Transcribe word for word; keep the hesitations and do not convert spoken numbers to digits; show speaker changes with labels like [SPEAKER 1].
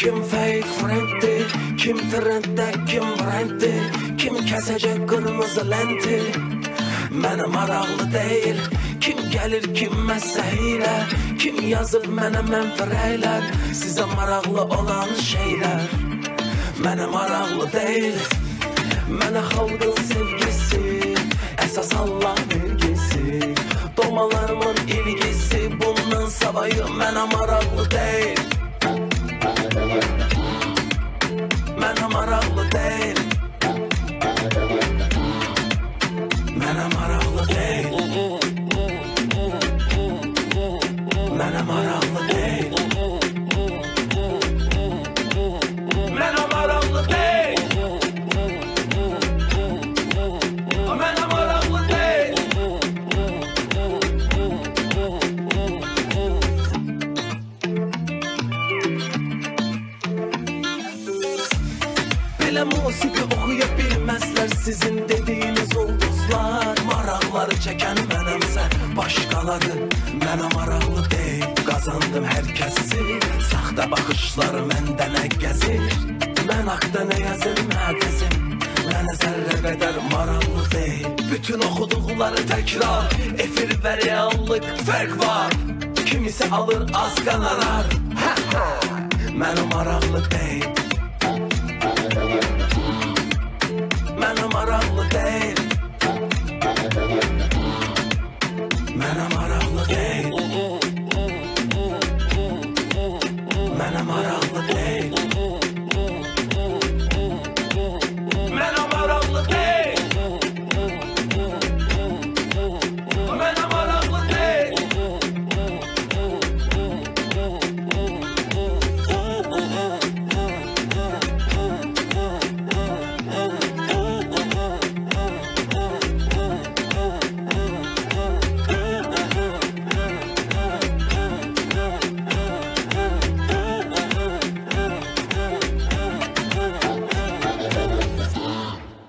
[SPEAKER 1] kim fake frienddi, kim trenddə, kim branddi, kim kəsəcək qırmızı lenti. Mənə maraqlı deyil, kim gəlir, kim məsələ, kim yazır mənə mənfi rəylər, sizə maraqlı olan şeylər. Mənə maraqlı deyil, mənə xalqın sevgisi, əsas Allah vergisi, doğmalarımın ilgisi, bundan savayı mənə maraqlı deyil. Mənə maraqlı deyil, mənə maraqlı deyil, mənə maraqlı deyil, mənə maraqlı deyil, mənə maraqlı deyil. Belə musiqi oxuya bilməzlər sizin dediyiniz ulduzlar. Maraqları çəkən mənəmsə başqaları mənə maraqlı deyil. Qazandım hər kəsi, saxta baxışları məndə nə gəzir. Mən haqda nə yazır məqəzim, mənə zərrə qədər maraqlı deyil. Bütün oxuduqları təkrar, efir və reallıq fərq var. Kimisi alır az qanarar, mənə maraqlı deyil. Mənə maraqlı deyil, mənə maraqlı deyil.